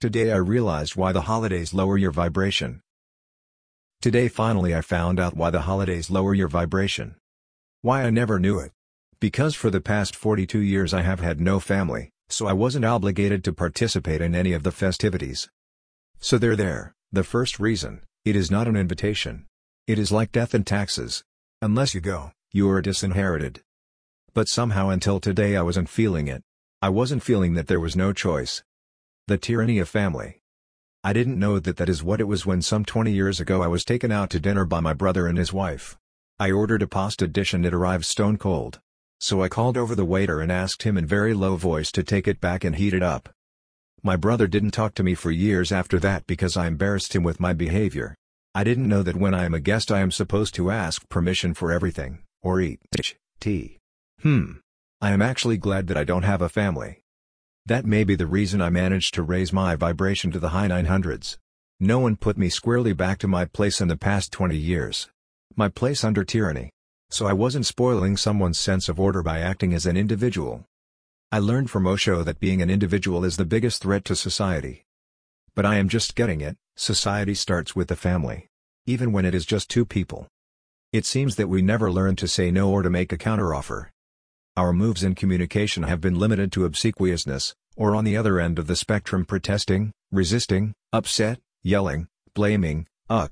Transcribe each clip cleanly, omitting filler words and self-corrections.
Today I realized why the holidays lower your vibration. Today finally I found out why the holidays lower your vibration. Why I never knew it. Because for the past 42 years I have had no family, so I wasn't obligated to participate in any of the festivities. So there, the first reason, it is not an invitation. It is like death and taxes. Unless you go, you are disinherited. But somehow until today I wasn't feeling it. I wasn't feeling that there was no choice. The tyranny of family. I didn't know that is what it was when some 20 years ago I was taken out to dinner by my brother and his wife. I ordered a pasta dish and it arrived stone cold. So I called over the waiter and asked him in very low voice to take it back and heat it up. My brother didn't talk to me for years after that because I embarrassed him with my behavior. I didn't know that when I am a guest I am supposed to ask permission for everything, or eat tea. I am actually glad that I don't have a family. That may be the reason I managed to raise my vibration to the high 900s. No one put me squarely back to my place in the past 20 years. My place under tyranny. So I wasn't spoiling someone's sense of order by acting as an individual. I learned from Osho that being an individual is the biggest threat to society. But I am just getting it, society starts with the family. Even when it is just two people. It seems that we never learn to say no or to make a counteroffer. Our moves in communication have been limited to obsequiousness, or on the other end of the spectrum protesting, resisting, upset, yelling, blaming,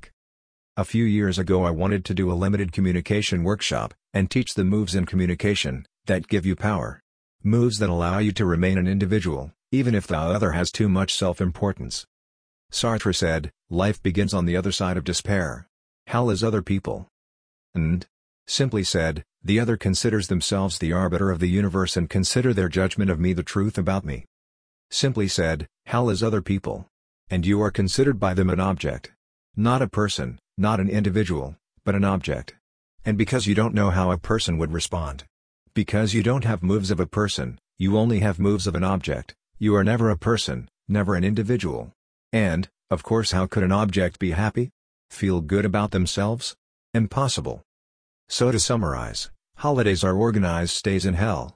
A few years ago I wanted to do a limited communication workshop, and teach the moves in communication, that give you power. Moves that allow you to remain an individual, even if the other has too much self-importance. Sartre said, life begins on the other side of despair. Hell is other people. And, simply said, the other considers themselves the arbiter of the universe and consider their judgment of me the truth about me. Simply said, hell is other people. And you are considered by them an object. Not a person, not an individual, but an object. And because you don't know how a person would respond. Because you don't have moves of a person, you only have moves of an object, you are never a person, never an individual. And, of course, how could an object be happy? Feel good about themselves? Impossible. So to summarize, holidays are organized stays in hell.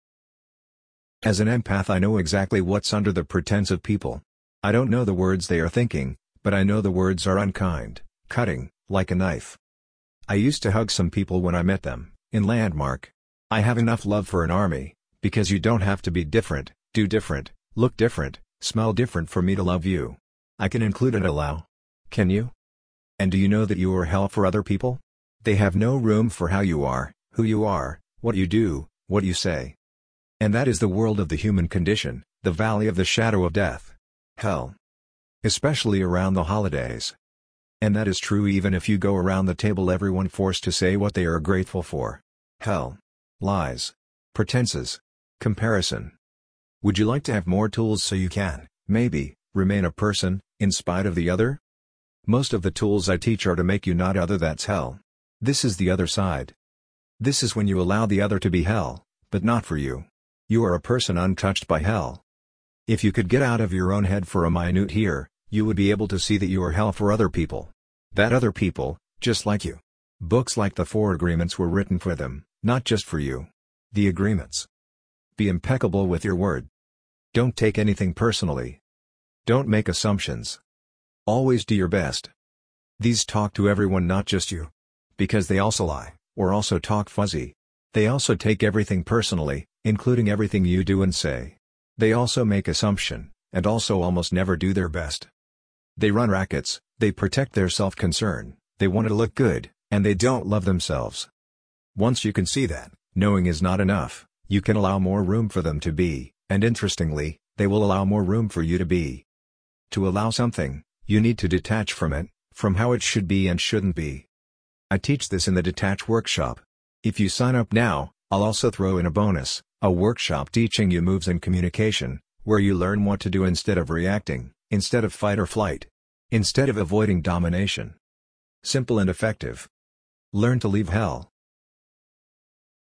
As an empath I know exactly what's under the pretense of people. I don't know the words they are thinking, but I know the words are unkind, cutting, like a knife. I used to hug some people when I met them, in Landmark. I have enough love for an army, because you don't have to be different, do different, look different, smell different for me to love you. I can include and allow. Can you? And do you know that you are hell for other people? They have no room for how you are, who you are, what you do, what you say. And that is the world of the human condition, the valley of the shadow of death. Hell. Especially around the holidays. And that is true even if you go around the table everyone forced to say what they are grateful for. Hell. Lies. Pretenses. Comparison. Would you like to have more tools so you can, maybe, remain a person, in spite of the other? Most of the tools I teach are to make you not other. That's hell. This is the other side. This is when you allow the other to be hell, but not for you. You are a person untouched by hell. If you could get out of your own head for a minute here, you would be able to see that you are hell for other people. That other people, just like you. Books like the Four Agreements were written for them, not just for you. The agreements. Be impeccable with your word. Don't take anything personally. Don't make assumptions. Always do your best. These talk to everyone, not just you. Because they also lie, or also talk fuzzy. They also take everything personally, including everything you do and say. They also make assumption, and also almost never do their best. They run rackets, they protect their self-concern, they want to look good, and they don't love themselves. Once you can see that, knowing is not enough, you can allow more room for them to be, and interestingly, they will allow more room for you to be. To allow something, you need to detach from it, from how it should be and shouldn't be. I teach this in the Detach workshop. If you sign up now, I'll also throw in a bonus, a workshop teaching you moves in communication, where you learn what to do instead of reacting, instead of fight or flight, instead of avoiding domination. Simple and effective. Learn to leave hell.